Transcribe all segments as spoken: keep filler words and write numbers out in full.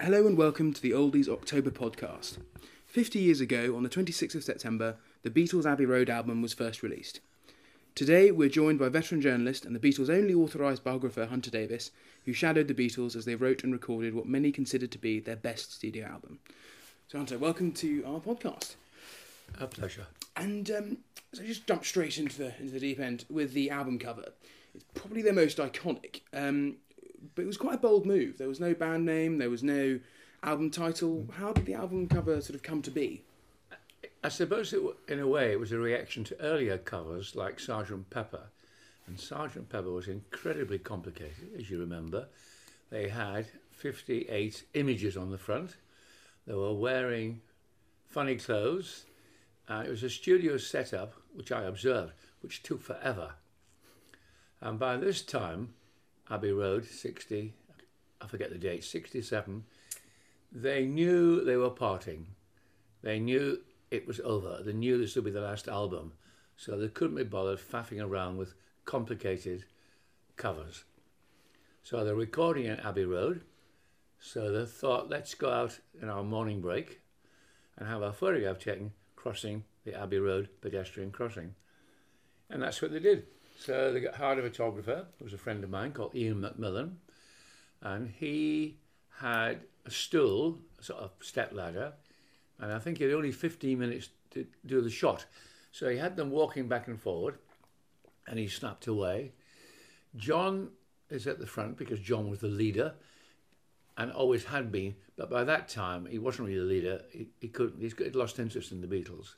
Hello and welcome to the Oldies October podcast. Fifty years ago, on the twenty-sixth of September, the Beatles' Abbey Road album was first released. Today, we're joined by veteran journalist and the Beatles' only authorised biographer, Hunter Davies, who shadowed the Beatles as they wrote and recorded what many considered to be their best studio album. So, Hunter, welcome to our podcast. A pleasure. And um, so just jump straight into the into the deep end with the album cover. It's probably their most iconic, um, but it was quite a bold move. There was no band name, there was no album title. How did the album cover sort of come to be? I suppose it, in a way it was a reaction to earlier covers like Sergeant Pepper. And Sergeant Pepper was incredibly complicated, as you remember. They had fifty-eight images on the front. They were wearing funny clothes. And it was a studio setup, which I observed, which took forever. And by this time, Abbey Road, sixty, I forget the date, sixty-seven, they knew they were parting. They knew it was over. They knew this would be the last album. So they couldn't be bothered faffing around with complicated covers. So they're recording at Abbey Road. So they thought, let's go out in our morning break and have our photograph taken crossing the Abbey Road pedestrian crossing. And that's what they did. So they got hired a photographer, who was a friend of mine called Ian Macmillan, and he had a stool, a sort of step ladder, and I think he had only fifteen minutes to do the shot. So he had them walking back and forward, and he snapped away. John is at the front because John was the leader, and always had been, but by that time he wasn't really the leader. He, he couldn't. He'd lost interest in the Beatles.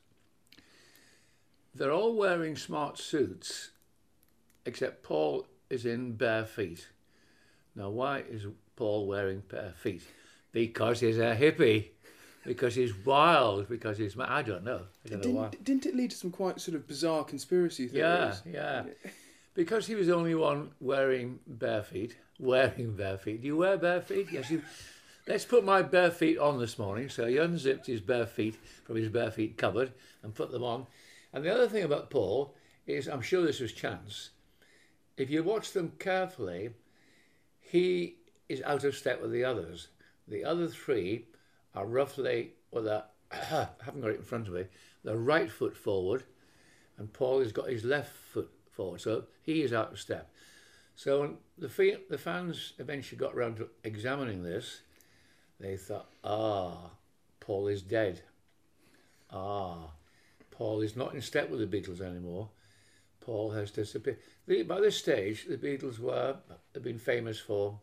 They're all wearing smart suits, except Paul is in bare feet. Now, why is Paul wearing bare feet? Because he's a hippie. Because he's wild. Because he's I don't know. I don't didn't, know why. Didn't it lead to some quite sort of bizarre conspiracy theories? Yeah, yeah. Because he was the only one wearing bare feet. Wearing bare feet. Do you wear bare feet? Yes, you. Let's put my bare feet on this morning. So he unzipped his bare feet from his bare feet cupboard and put them on. And the other thing about Paul is, I'm sure this was chance, if you watch them carefully, he is out of step with the others. The other three are roughly, well, I haven't got it in front of me, they're right foot forward, and Paul has got his left foot forward, so he is out of step. So when the, fe- the fans eventually got around to examining this, they thought, ah, Paul is dead. Ah, Paul is not in step with the Beatles anymore. Paul has disappeared. The, by this stage, the Beatles were had been famous for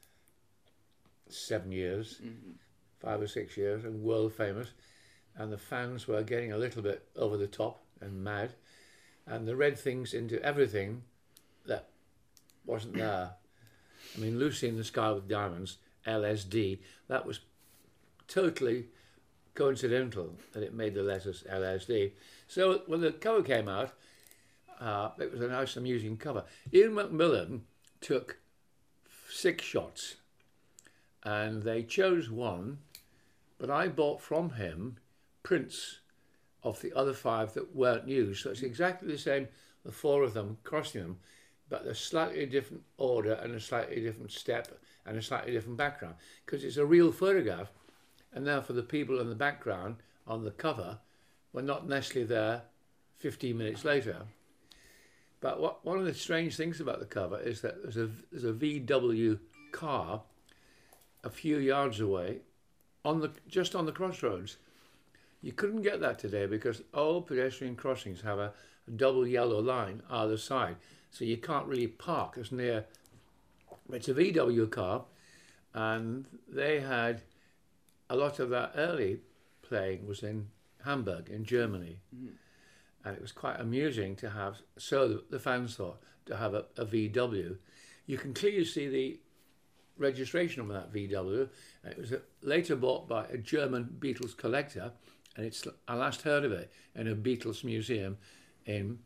seven years, mm-hmm. five or six years, and world famous. And the fans were getting a little bit over the top and mad. And they read things into everything that wasn't there. I mean, Lucy in the Sky with Diamonds, L S D, that was totally coincidental that it made the letters L S D. So when the cover came out, uh, it was a nice, amusing cover. Ian Macmillan took six shots, and they chose one, but I bought from him prints of the other five that weren't used. So it's exactly the same, the four of them, crossing them, but a slightly different order and a slightly different step and a slightly different background, because it's a real photograph. And therefore the people in the background on the cover were not necessarily there fifteen minutes later. But what, one of the strange things about the cover is that there's a, there's a V W car a few yards away, on the just on the crossroads. You couldn't get that today because all pedestrian crossings have a, a double yellow line either side. So you can't really park as near. It's a V W car, and they had a lot of that early playing was in Hamburg, in Germany. Mm. And it was quite amusing to have, so the, the fans thought, to have a, a V W. You can clearly see the registration on that V W. And it was a, later bought by a German Beatles collector, and it's I last heard of it in a Beatles museum in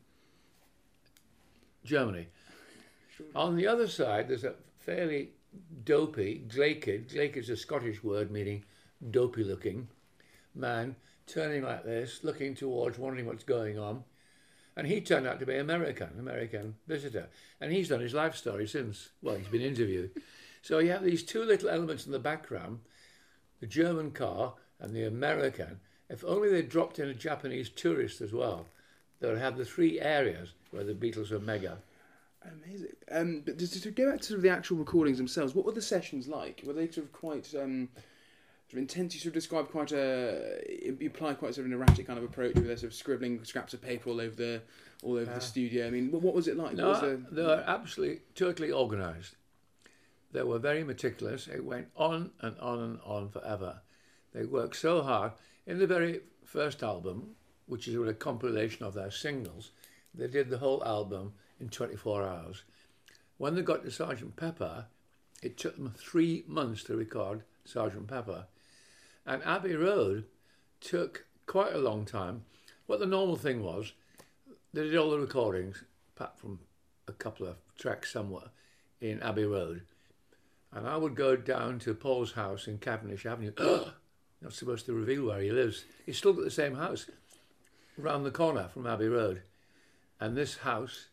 Germany. Sure. On the other side, there's a fairly dopey, glaikid, glaikid is a Scottish word meaning dopey looking man, turning like this, looking towards, wondering what's going on. And he turned out to be American, American visitor. And he's done his life story since. Well, he's been interviewed. So you have these two little elements in the background the German car and the American, if only they dropped in a Japanese tourist as well, they would have the three areas where the Beatles were mega. Amazing. Um, but just to go back to sort of the actual recordings themselves, what were the sessions like? Were they sort of quite um, sort of intense? You sort of describe quite a, you apply quite sort of an erratic kind of approach with their sort of scribbling scraps of paper all over the all over Uh, the studio. I mean, what, what was it like? No, What was the, they were absolutely, totally organised. They were very meticulous. It went on and on and on forever. They worked so hard. In the very first album, which is a compilation of their singles, they did the whole album in twenty-four hours. When they got to Sergeant Pepper, it took them three months to record Sergeant Pepper. And Abbey Road took quite a long time. What the normal thing was, they did all the recordings, apart from a couple of tracks somewhere, in Abbey Road. And I would go down to Paul's house in Cavendish Avenue. Not supposed to reveal where he lives. He's still got the same house, round the corner from Abbey Road. And this house,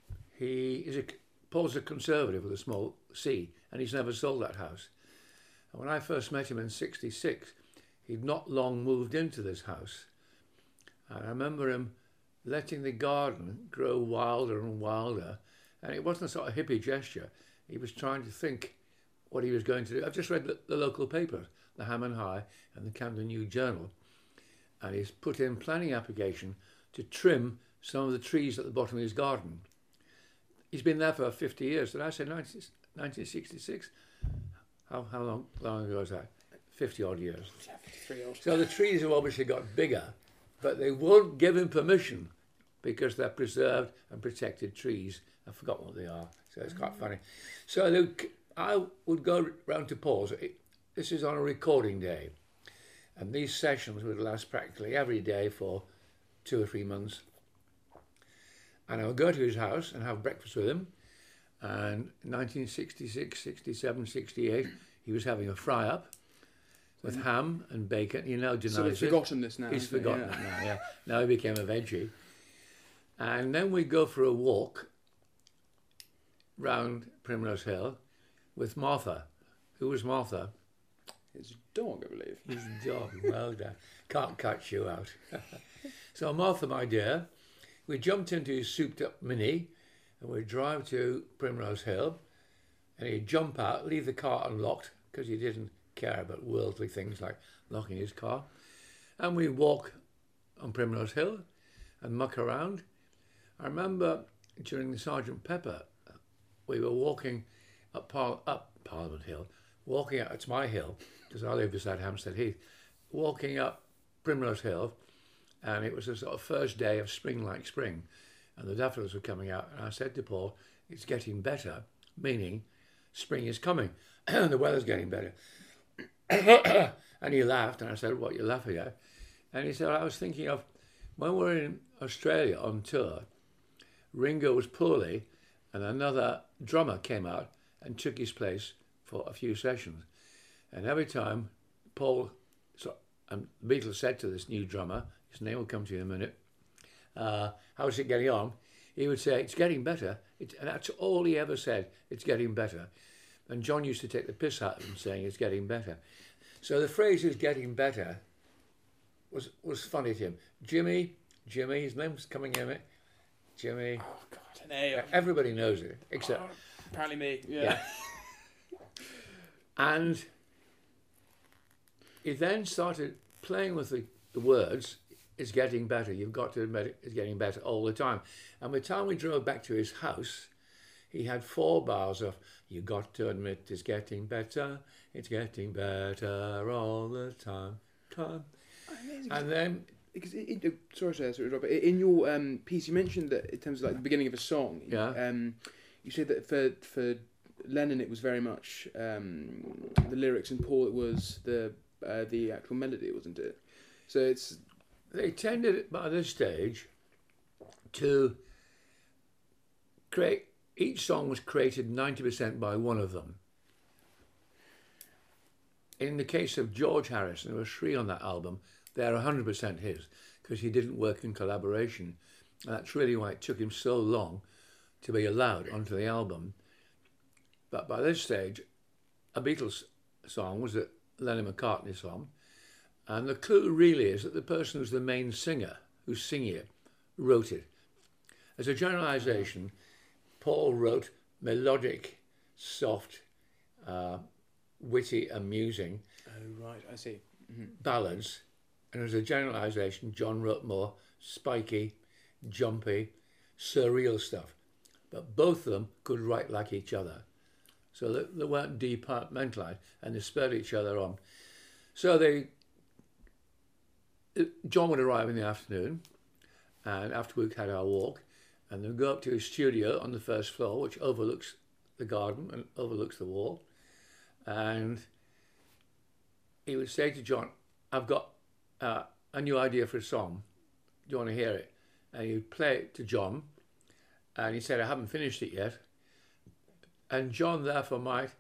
he is a, Paul's a conservative with a small C, and he's never sold that house. And when I first met him in sixty-six, he'd not long moved into this house. And I remember him letting the garden grow wilder and wilder. And it wasn't a sort of hippie gesture. He was trying to think what he was going to do. I've just read the, the local paper, the Ham and High and the Camden New Journal. And he's put in planning application to trim some of the trees at the bottom of his garden. He's been there for fifty years. Did I say nineteen sixty-six? How, how long, long ago was that? fifty odd years. So the trees have obviously got bigger, but they won't give him permission because they're preserved and protected trees. I've forgotten what they are, so it's quite funny. So they, I would go round to Paul's. This is on a recording day, and these sessions would last practically every day for two or three months. And I would go to his house and have breakfast with him. And in nineteen sixty-six, sixty-seven, sixty-eight, he was having a fry-up with mm. ham and bacon. He now denies so he's it. forgotten this now. He's forgotten it? it now, yeah. Now he became a veggie. And then we'd go for a walk round Primrose Hill with Martha. Who was Martha? His dog, I believe. His dog, well done. Can't cut you out. So Martha, my dear, we jumped into his souped-up Mini and we'd drive to Primrose Hill and he'd jump out, leave the car unlocked because he didn't care about worldly things like locking his car. And we'd walk on Primrose Hill and muck around. I remember during the Sergeant Pepper, we were walking up, Par- up Parliament Hill, walking up, it's my hill, because I live beside Hampstead Heath, walking up Primrose Hill, and it was a sort of first day of spring like spring, and the daffodils were coming out, and I said to Paul, it's getting better, meaning spring is coming, the weather's getting better. And he laughed, and I said, what are you laughing at? And he said, I was thinking of, when we were in Australia on tour, Ringo was poorly, and another drummer came out and took his place for a few sessions. And every time Paul, so, and the Beatles said to this new drummer, his name will come to you in a minute, uh, how's it getting on? He would say, it's getting better. It, and that's all he ever said, it's getting better. And John used to take the piss out of him saying, it's getting better. So the phrase is getting better was was funny to him. Jimmy, Jimmy, his name's coming in it. Jimmy. Oh, God, an A. Everybody knows it, except... Oh, apparently me, yeah. yeah. And he then started playing with the, the words, it's getting better, you've got to admit it, it's getting better all the time. And by the time we drove back to his house, he had four bars of, you got to admit it's getting better, it's getting better all the time, time. Amazing. And then... Because it, it, sorry, sorry, sorry, Robert. In your um, piece, you mentioned that in terms of like the beginning of a song, yeah. um, you said that for for Lennon it was very much um, the lyrics, and Paul it was the uh, the actual melody, wasn't it? So it's they tended by this stage to create. Each song was created ninety percent by one of them. In the case of George Harrison, there were three on that album. They're one hundred percent his, because he didn't work in collaboration. And that's really why it took him so long to be allowed onto the album. But by this stage, a Beatles song was a, Lennon-McCartney song. And the clue really is that the person who's the main singer, who's singing it, wrote it. As a generalisation, Paul wrote melodic, soft, uh, witty, amusing Oh, right, I see. Mm-hmm. ballads. And as a generalisation, John wrote more spiky, jumpy, surreal stuff. But both of them could write like each other. So they, they weren't departmentalised, and they spurred each other on. So they, John would arrive in the afternoon, and after we'd had our walk, and then go up to his studio on the first floor, which overlooks the garden and overlooks the wall. And he would say to John, I've got uh, a new idea for a song. Do you want to hear it? And he'd play it to John. And he said, I haven't finished it yet. And John therefore might...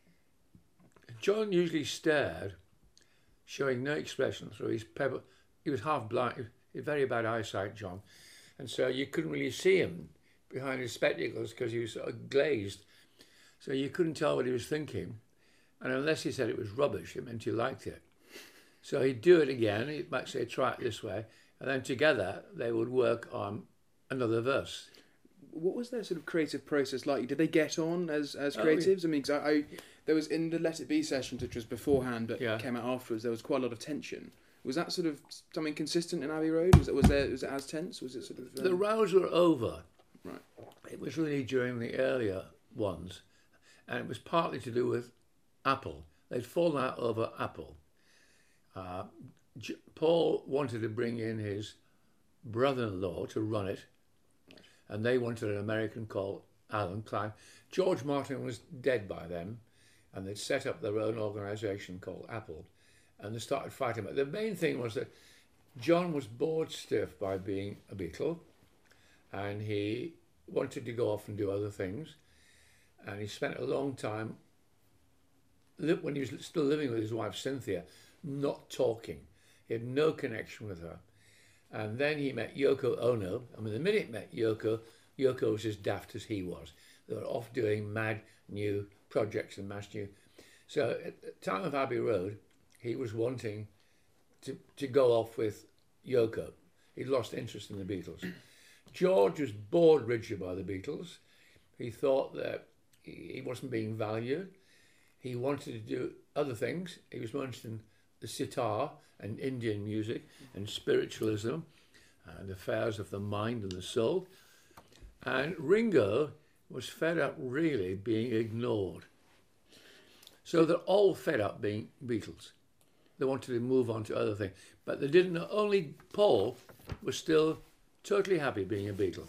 John usually stared, showing no expression through his pebble. He was half blind. He had very bad eyesight, John. And so you couldn't really see him behind his spectacles because he was sort of glazed. So you couldn't tell what he was thinking. And unless he said it was rubbish, it meant he liked it. So he'd do it again. He might say, try it this way. And then together they would work on another verse. What was their sort of creative process like? Did they get on as, as Oh, creatives? I mean, 'cause I, I, there was in the Let It Be sessions, which was beforehand but Yeah. came out afterwards, there was quite a lot of tension. Was that sort of something consistent in Abbey Road? Was it, was there, was it as tense? Was it sort of... Um... The rows were over. Right. It was really during the earlier ones. And it was partly to do with Apple. They'd fallen out over Apple. Uh, J- Paul wanted to bring in his brother-in-law to run it, and they wanted an American called Alan Klein. George Martin was dead by then, and they'd set up their own organisation called Apple, and they started fighting. But the main thing was that John was bored stiff by being a Beatle, and he wanted to go off and do other things, and he spent a long time, when he was still living with his wife Cynthia, not talking. He had no connection with her. And then he met Yoko Ono. I mean, the minute he met Yoko, Yoko was as daft as he was. They were off doing mad new projects and mass new. So at the time of Abbey Road, he was wanting to, to go off with Yoko. He'd lost interest in the Beatles. George was bored rigid by the Beatles. He thought that he wasn't being valued. He wanted to do other things. He was interested in the sitar and Indian music and spiritualism and affairs of the mind and the soul. And Ringo was fed up really being ignored. So they're all fed up being Beatles. They wanted to move on to other things. But they didn't know, only Paul was still totally happy being a Beatle.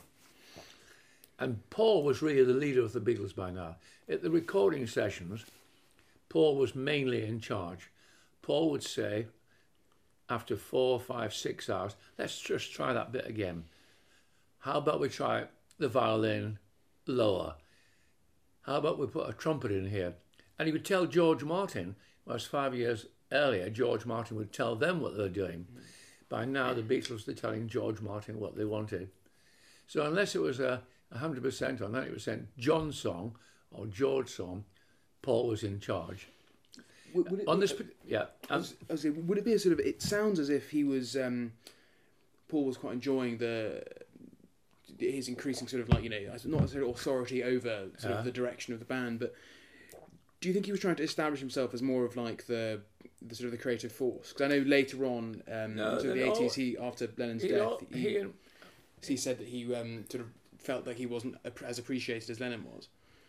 And Paul was really the leader of the Beatles by now. At the recording sessions, Paul was mainly in charge. Paul would say, after four, five, six hours, let's just try that bit again. How about we try the violin lower? How about we put a trumpet in here? And he would tell George Martin, whereas five years earlier, George Martin would tell them what they were doing. By now, the Beatles were telling George Martin what they wanted. So unless it was a one hundred percent or ninety percent John's song or George's song, Paul was in charge. Would, would it On be, this, yeah. I was, I was saying, would it be a sort of? It sounds as if he was. Um, Paul was quite enjoying the his increasing sort of like you know not necessarily authority over sort Yeah. of the direction of the band, but do you think he was trying to establish himself as more of like the the sort of the creative force? Because I know later on, um, No, into the they're all- eighties, he after Lennon's He, death, all- he, he and he said that he um, sort of felt like he wasn't ap- as appreciated as Lennon was.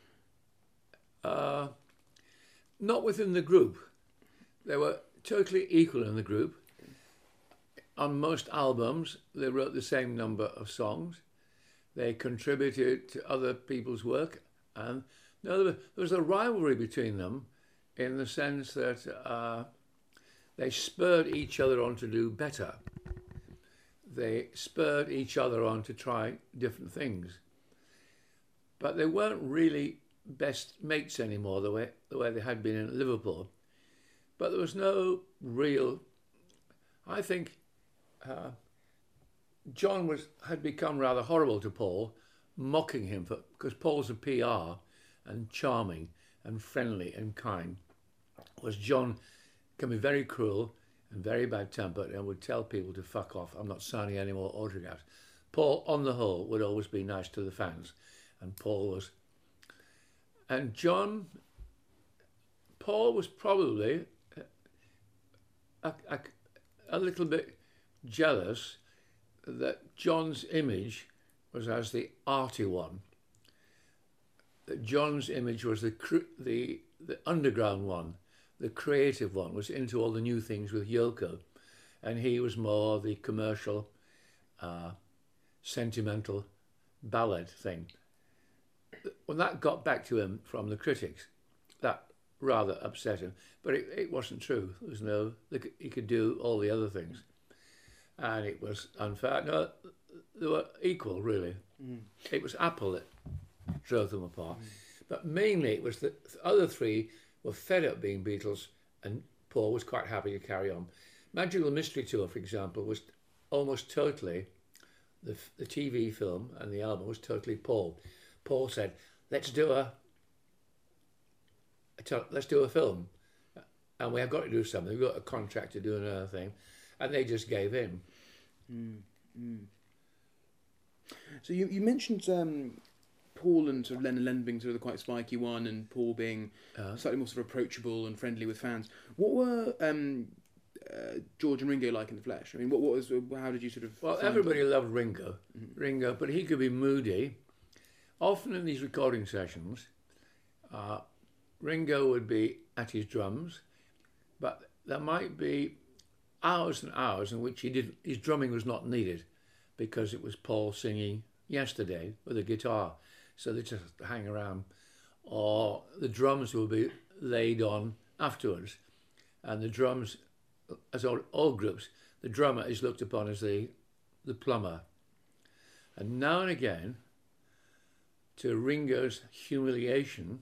Uh, not within the group. They were totally equal in the group. On most albums, they wrote the same number of songs. They contributed to other people's work. And no, there was a rivalry between them in the sense that uh, they spurred each other on to do better. They spurred each other on to try different things. But they weren't really best mates anymore the way, the way they had been in Liverpool. But there was no real... I think uh, John was had become rather horrible to Paul, mocking him, for because Paul's a P R and charming and friendly and kind. Was John can be very cruel and very bad-tempered and would tell people to fuck off. I'm not signing any more autographs. Paul, on the whole, would always be nice to the fans. And Paul was... And John... Paul was probably a, a, a little bit jealous that John's image was as the arty one. That John's image was the the the underground one, the creative one, was into all the new things with Yoko, and he was more the commercial, uh, sentimental ballad thing. When that got back to him from the critics, that rather upset him. But it, it wasn't true. There was no, he could do all the other things, and it was unfair. No, they were equal, really. Mm. It was Apple that drove them apart. Mm. But mainly it was that the other three were fed up being Beatles, and Paul was quite happy to carry on. Magical Mystery Tour, for example, was almost totally, the, the T V film and the album was totally Paul. Paul said, let's do a, let's do a film. And we have got to do something. We've got a contract to do another thing. And they just gave in. Mm, mm. So you, you mentioned um, Paul and sort of Lennon Lennon being sort of the quite spiky one, and Paul being uh, slightly more sort of approachable and friendly with fans. What were um, uh, George and Ringo like in the flesh? I mean, what, what was? How did you sort of? Well, everybody them? loved Ringo, mm-hmm. Ringo, but he could be moody. Often in these recording sessions, uh, Ringo would be at his drums, but there might be hours and hours in which he did his drumming was not needed, because it was Paul singing Yesterday with a guitar, so they just hang around, or the drums will be laid on afterwards, and the drums, as all, all groups, the drummer is looked upon as the the plumber, and now and again, to Ringo's humiliation,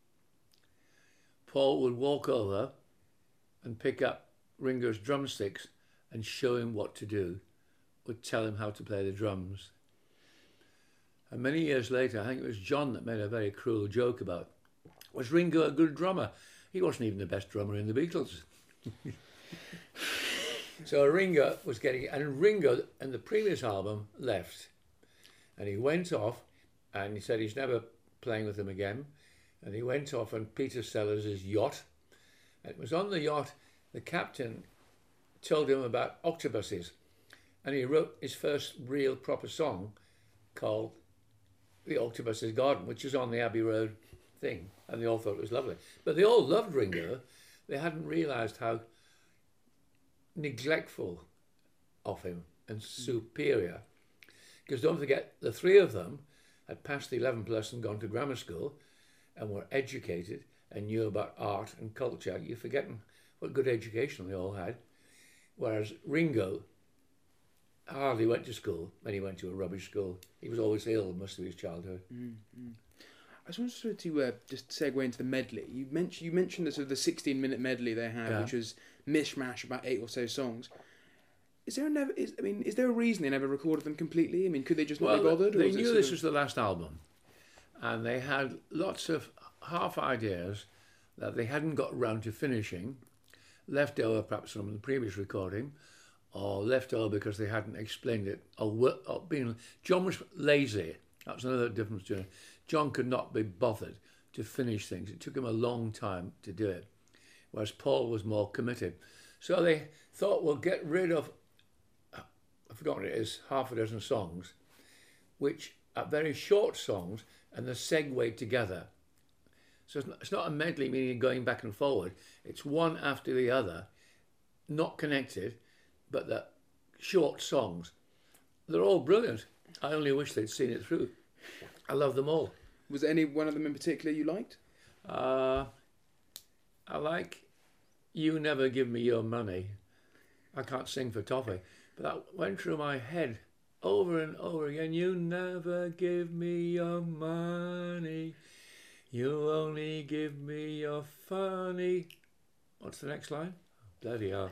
Paul would walk over and pick up Ringo's drumsticks and show him what to do, would tell him how to play the drums. And many years later, I think it was John that made a very cruel joke about, was Ringo a good drummer? He wasn't even the best drummer in the Beatles. So Ringo was getting, and Ringo in the previous album left, and he went off, and he said he's never playing with them again, and he went off on Peter Sellers' yacht. And it was on the yacht the captain told him about octopuses, and he wrote his first real proper song called The Octopus's Garden, which is on the Abbey Road thing, and they all thought it was lovely. But they all loved Ringo. They hadn't realised how neglectful of him and superior. Because don't forget, the three of them had passed the eleven plus and gone to grammar school and were educated and knew about art and culture. You're forgetting what good education they all had. Whereas Ringo hardly went to school when he went to a rubbish school. He was always ill most of his childhood. Mm-hmm. I just wanted to uh, just segue into the medley. You mentioned you mentioned the sort of the sixteen minute medley they had, yeah. which was mishmash about eight or so songs. Is there a never? Is, I mean, is there a reason they never recorded them completely? I mean, could they just not well, be bothered? They or knew this of... was the last album, and they had lots of half ideas that they hadn't got round to finishing, left over perhaps from the previous recording, or left over because they hadn't explained it, or, or being. John was lazy. That was another difference between it. John could not be bothered to finish things. It took him a long time to do it, whereas Paul was more committed. So they thought, we'll get rid of, I've forgotten it is, half a dozen songs, which are very short songs, and they're segued together. So it's not, it's not a medley, meaning going back and forward. It's one after the other, not connected, but they're short songs. They're all brilliant. I only wish they'd seen it through. I love them all. Was there any one of them in particular you liked? Uh, I like You Never Give Me Your Money. I can't sing for Toffee, but that went through my head over and over again. You never give me your money. You only give me your funny. What's the next line? Bloody hell.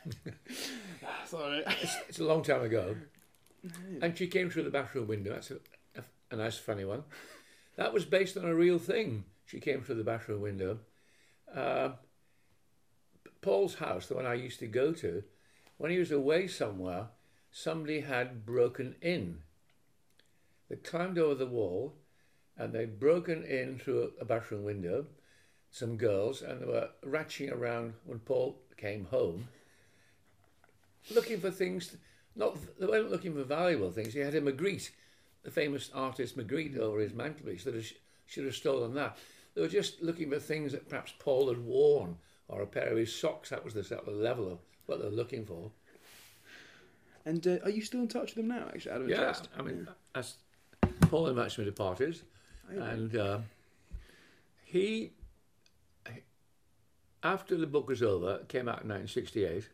Sorry. It's, it's a long time ago. And she came through the bathroom window. That's a, a, a nice, funny one. That was based on a real thing. She came through the bathroom window. Uh, Paul's house, the one I used to go to, when he was away somewhere, somebody had broken in. They climbed over the wall and they'd broken in through a bathroom window, some girls, and they were ratching around when Paul came home, looking for things. Not they weren't looking for valuable things. He had a Magritte, the famous artist Magritte, over his mantelpiece. That should have stolen that. They were just looking for things that perhaps Paul had worn, or a pair of his socks. That was the sort of level of what they were looking for. And uh, are you still in touch with them now, actually, out of Yeah, interest? I mean, yeah. As Paul and Maxim departed, oh, yeah. and uh, he, after the book was over, it came out in nineteen sixty-eight,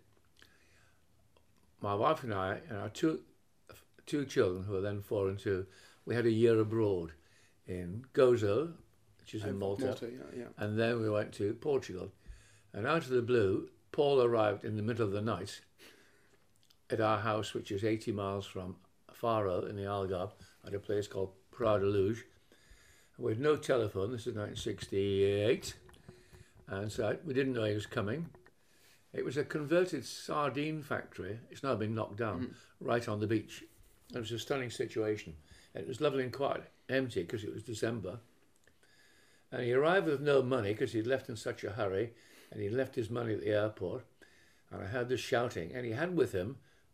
my wife and I and our two, two children, who were then four and two, we had a year abroad in Gozo, which is in Malta, Malta yeah, yeah. and then we went to Portugal. And out of the blue, Paul arrived in the middle of the night at our house, which is eighty miles from Faro in the Algarve, at a place called Praia da Luz, with no telephone. This is nineteen sixty-eight, and so we didn't know he was coming. It was a converted sardine factory. It's now been knocked down, mm. right on the beach. It was a stunning situation. And it was lovely and quiet, empty, because it was December. And he arrived with no money because he'd left in such a hurry, and he'd left his money at the airport. And I heard this shouting, and he had with him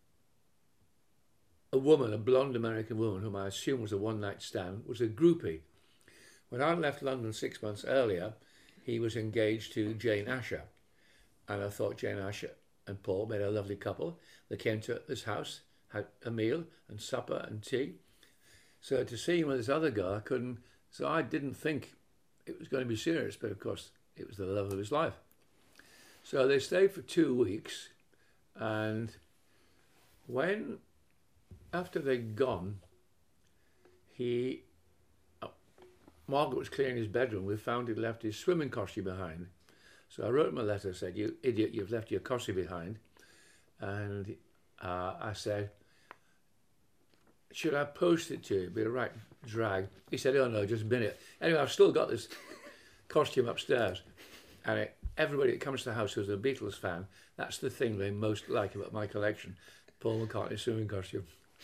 a woman, a blonde American woman, whom I assume was a one-night stand, was a groupie. When I left London six months earlier, he was engaged to Jane Asher. And I thought Jane Asher and Paul made a lovely couple. They came to this house, had a meal and supper and tea. So to see him with this other girl, I couldn't, so I didn't think it was going to be serious, but of course it was the love of his life. So they stayed for two weeks, and when, after they'd gone, he, uh, Margaret was clearing his bedroom. We found he'd left his swimming costume behind. So I wrote him a letter, said, "You idiot, you've left your costume behind." And uh, I said, "Should I post it to you? It'd be a right drag." He said, "Oh no, just bin it." Anyway, I've still got this costume upstairs, and it, everybody that comes to the house who's a Beatles fan, that's the thing they most like about my collection: Paul McCartney's swimming costume.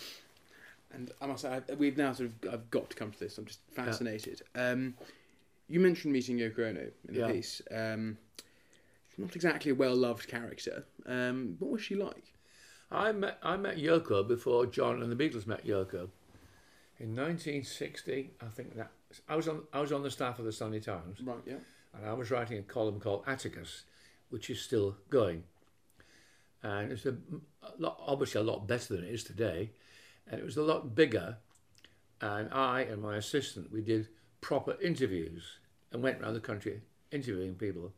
And I must say, I, we've now sort of, I've got to come to this. I'm just fascinated. Yeah. Um, you mentioned meeting Yoko Ono in the yeah. piece. Um, not exactly a well-loved character. Um, what was she like? I met I met Yoko before John and the Beatles met Yoko in nineteen sixty. I think that I was on I was on the staff of the Sunday Times. Right, yeah. And I was writing a column called Atticus, which is still going, and it's a, a lot, obviously a lot better than it is today, and it was a lot bigger. And I and my assistant, we did proper interviews and went around the country interviewing people.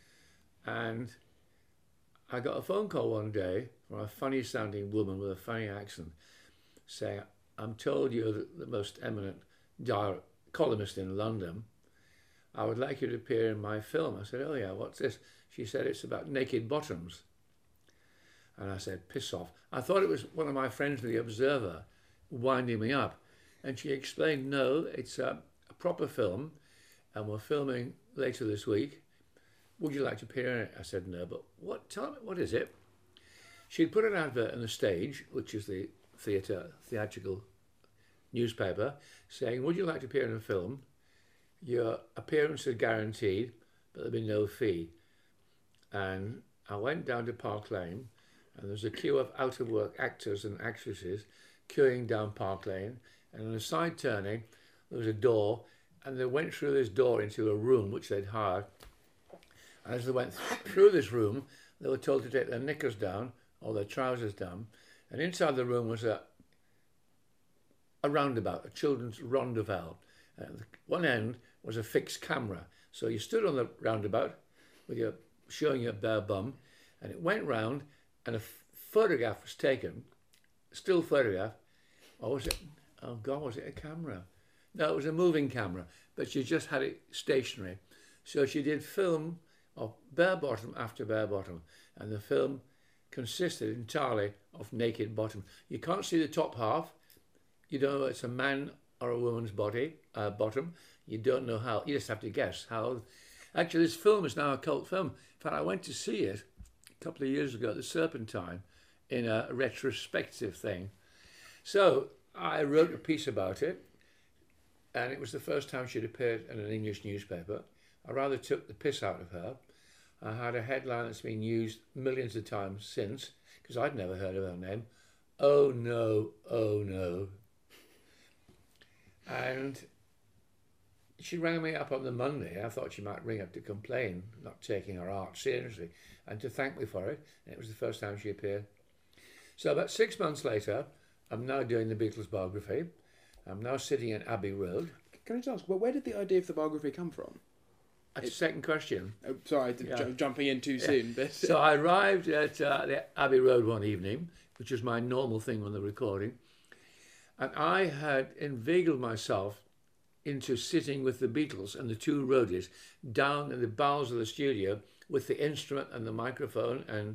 And I got a phone call one day from a funny sounding woman with a funny accent saying, "I'm told you're the, the most eminent diary, columnist in London. I would like you to appear in my film." I said, "Oh yeah, what's this?" She said, "It's about naked bottoms." And I said, "Piss off." I thought it was one of my friends from The Observer winding me up. And she explained, "No, it's a, a proper film, and we're filming later this week. Would you like to appear in it?" I said, "No, but what? Tell me, what is it?" She'd put an advert on the Stage, which is the theatre, theatrical newspaper, saying, "Would you like to appear in a film? Your appearance is guaranteed, but there'll be no fee." And I went down to Park Lane, and there was a queue of out-of-work actors and actresses queuing down Park Lane, and on a side turning, there was a door, and they went through this door into a room which they'd hired. And as they went through this room, they were told to take their knickers down or their trousers down. And inside the room was a a roundabout, a children's roundabout. And one end was a fixed camera. So you stood on the roundabout with your showing your bare bum, and it went round, and a photograph was taken, still photograph. Or was it? Oh God, was it a camera? No, it was a moving camera, but she just had it stationary. So she did film of bare bottom after bare bottom, and the film consisted entirely of naked bottom. You can't see the top half. You don't know it's a man or a woman's body, uh, bottom. You don't know how. You just have to guess how. Actually, this film is now a cult film. In fact, I went to see it a couple of years ago at the Serpentine in a retrospective thing. So I wrote a piece about it, and it was the first time she'd appeared in an English newspaper. I rather took the piss out of her. I had a headline that's been used millions of times since, because I'd never heard of her name. Oh no, oh no. And she rang me up on the Monday. I thought she might ring up to complain, not taking her art seriously, and to thank me for it. And it was the first time she appeared. So about six months later, I'm now doing the Beatles biography. I'm now sitting in Abbey Road. Can I just ask, well, where did the idea of the biography come from? That's the second question. Oh, sorry, Yeah. j- jumping in too Yeah. soon. But So I arrived at uh, the Abbey Road one evening, which is my normal thing on the recording, and I had inveigled myself into sitting with the Beatles and the two roadies down in the bowels of the studio with the instrument and the microphone, and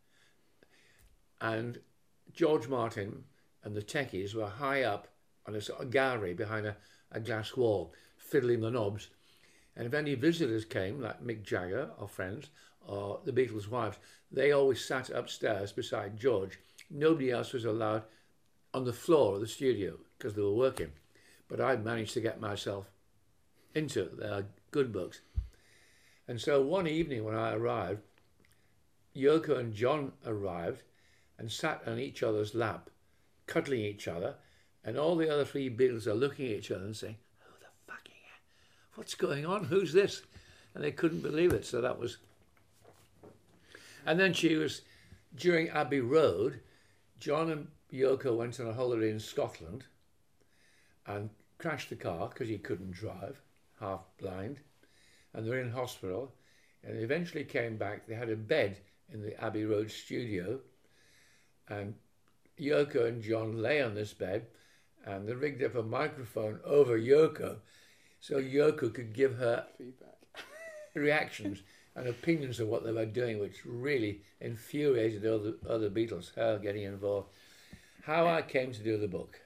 and George Martin and the techies were high up on a sort of gallery behind a, a glass wall, fiddling the knobs. And if any visitors came, like Mick Jagger or friends or the Beatles' wives, they always sat upstairs beside George. Nobody else was allowed on the floor of the studio because they were working. But I managed to get myself into their good books. And so one evening when I arrived, Yoko and John arrived and sat on each other's lap, cuddling each other, and all the other three Beatles are looking at each other and saying, "Who the fucking hell? What's going on? Who's this?" And they couldn't believe it. So that was... And then she was, during Abbey Road, John and Yoko went on a holiday in Scotland and crashed the car because he couldn't drive, half blind, and they're in hospital. And they eventually came back. They had a bed in the Abbey Road studio, and Yoko and John lay on this bed, and they rigged up a microphone over Yoko so Yoko could give her feedback, reactions and opinions of what they were doing, which really infuriated other, other Beatles, her getting involved. How I came to do the book.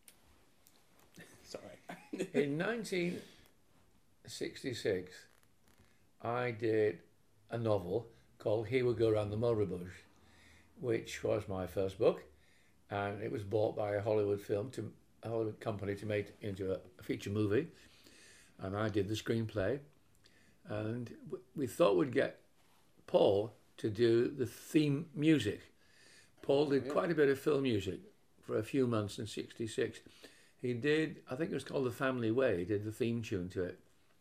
sorry. In nineteen sixty-six, I did a novel called He Would Go Round the Mulberry Bush, which was my first book, and it was bought by a Hollywood film, to a Hollywood company to make it into a, a feature movie, and I did the screenplay, and w- we thought we'd get Paul to do the theme music. Paul did Yeah. quite a bit of film music for a few months in sixty-six. He did, I think it was called The Family Way, he did the theme tune to it.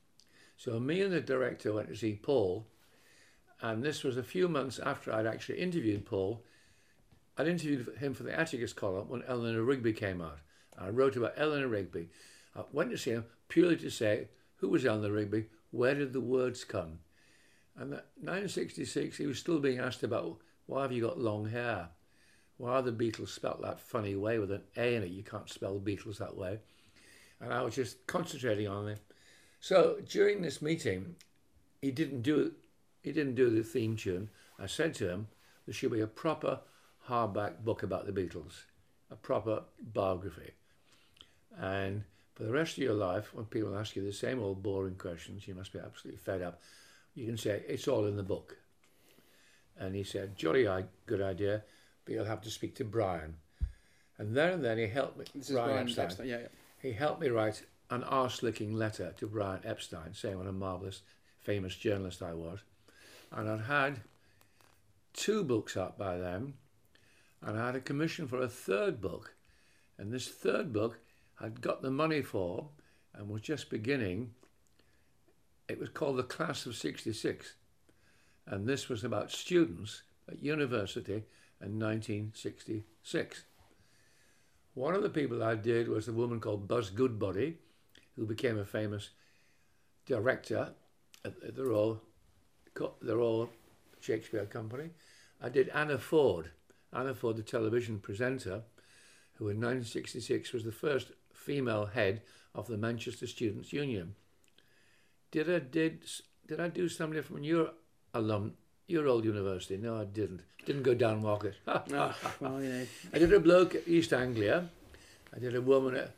So me and the director went to see Paul, and this was a few months after I'd actually interviewed Paul. I'd interviewed him for the Atticus column when Eleanor Rigby came out. I wrote about Eleanor Rigby. I went to see him purely to say, who was Eleanor Rigby? Where did the words come? And in nineteen sixty-six, he was still being asked about, why have you got long hair? Why are the Beatles spelt that funny way with an A in it? You can't spell Beatles that way. And I was just concentrating on it. So during this meeting, he didn't do he didn't do the theme tune. I said to him, there should be a proper hardback book about the Beatles, a proper biography. And for the rest of your life, when people ask you the same old boring questions, you must be absolutely fed up. You can say, it's all in the book. And he said, jolly good idea, but you'll have to speak to Brian. And there and then he helped me, This is Brian, Brian Epstein. Epstein. Yeah, yeah. He helped me write an arse-licking letter to Brian Epstein, saying what a marvellous, famous journalist I was. And I'd had two books out by then, and I had a commission for a third book. And this third book I'd got the money for and was just beginning. It was called The Class of sixty-six. And this was about students at university in nineteen sixty-six. One of the people I did was a woman called Buzz Goodbody, who became a famous director at, at the Royal, the Royal Shakespeare Company. I did Anna Ford, Anna Ford, the television presenter, who in nineteen sixty-six was the first female head of the Manchester Students' Union. Did I did did I do somebody from your alum, your old university? No, I didn't. Didn't go down market. Oh, well, you know. I did a bloke at East Anglia. I did a woman at...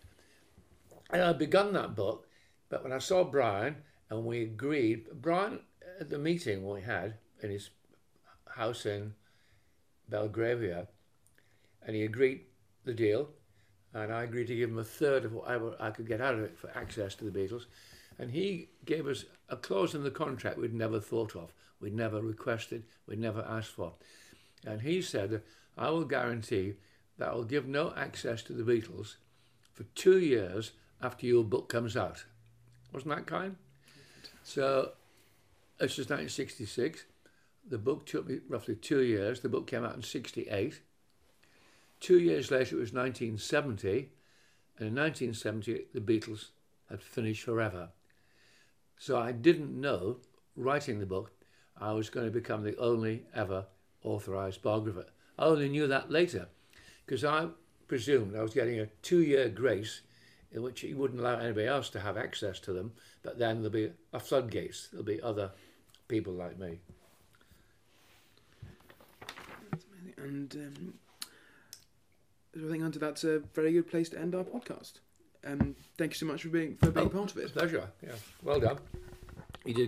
And I'd begun that book, but when I saw Brian and we agreed, Brian at the meeting we had in his house in Belgravia, and he agreed the deal, and I agreed to give him a third of whatever I could get out of it for access to the Beatles. And he gave us a clause in the contract we'd never thought of, we'd never requested, we'd never asked for. And he said, I will guarantee that I will give no access to the Beatles for two years after your book comes out. Wasn't that kind? So, this was nineteen sixty-six. The book took me roughly two years. The book came out in sixty-eight. Two years later, it was nineteen seventy. And in nineteen seventy, the Beatles had finished forever. So I didn't know, writing the book, I was going to become the only ever authorised biographer. I only knew that later, because I presumed I was getting a two-year grace in which he wouldn't allow anybody else to have access to them, but then there'll be a floodgates, there'll be other people like me. That's amazing. And um, I think Hunter, that's a very good place to end our podcast. Um, thank you so much for being for being Oh, part of it. Pleasure, yeah. Well done.